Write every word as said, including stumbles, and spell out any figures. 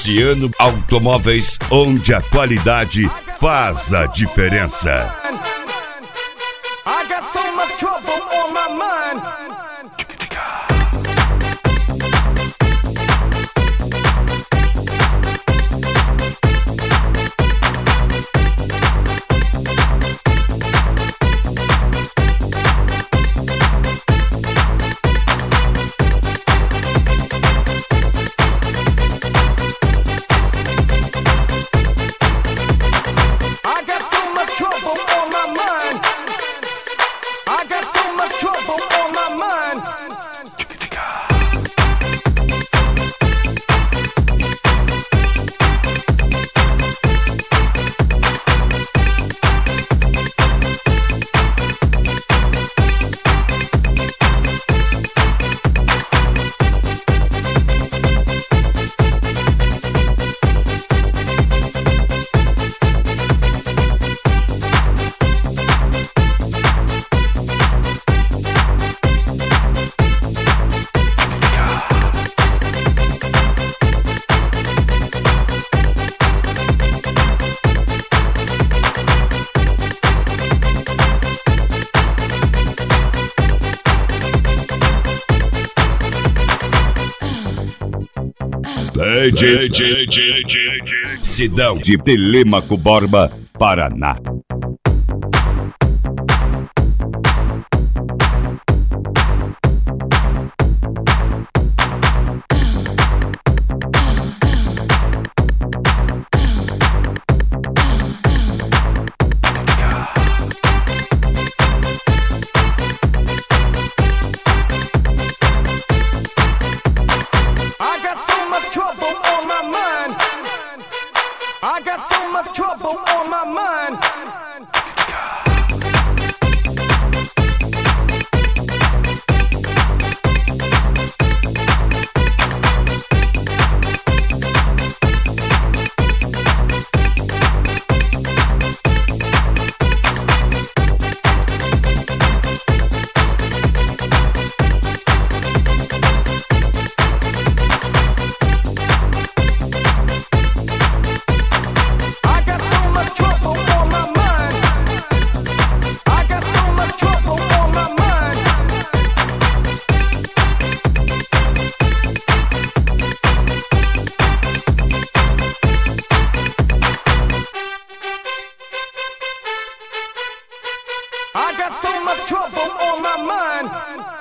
Cristiano Automóveis, onde a qualidade faz a diferença. I got so much trouble on my mind. D J Sidão de Telêmaco Borba, Paraná. I got so much trouble on my mind. I got so much trouble on my mind.